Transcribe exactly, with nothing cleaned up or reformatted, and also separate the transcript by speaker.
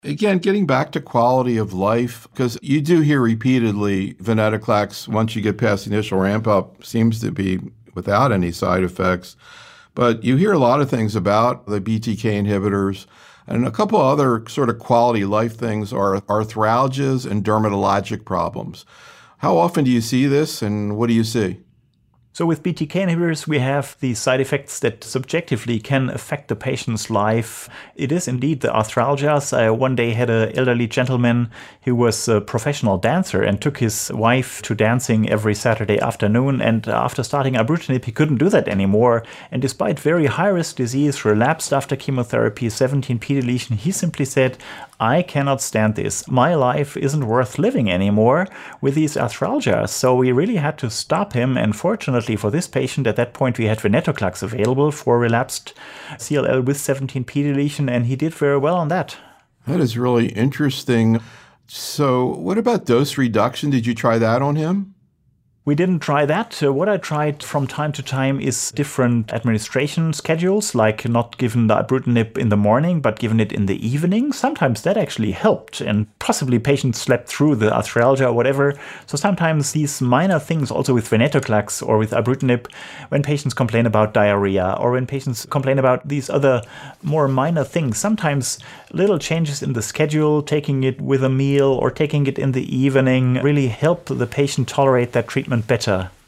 Speaker 1: Again, getting back to quality of life, because you do hear repeatedly venetoclax, once you get past the initial ramp up, seems to be without any side effects. But you hear a lot of things about the B T K inhibitors. And a couple other sort of quality of life things are arthralgias and dermatologic problems. How often do you see this, and what do you see?
Speaker 2: So with B T K inhibitors, we have these side effects that subjectively can affect the patient's life. It is indeed the arthralgias. I one day had an elderly gentleman who was a professional dancer and took his wife to dancing every Saturday afternoon. And after starting ibrutinib, he couldn't do that anymore. And despite very high-risk disease, relapsed after chemotherapy, seventeen p deletion, he simply said, I cannot stand this. My life isn't worth living anymore with these arthralgias. So we really had to stop him. And fortunately for this patient, at that point, we had venetoclax available for relapsed C L L with seventeen p deletion, and he did very well on that.
Speaker 1: That is really interesting. So what about dose reduction? Did you try that on him?
Speaker 2: We didn't try that. Uh, what I tried from time to time is different administration schedules, like not giving the ibrutinib in the morning, but giving it in the evening. Sometimes that actually helped, and possibly patients slept through the arthralgia or whatever. So sometimes these minor things, also with venetoclax or with ibrutinib, when patients complain about diarrhea or when patients complain about these other more minor things, sometimes little changes in the schedule, taking it with a meal or taking it in the evening, really help the patient tolerate that treatment better.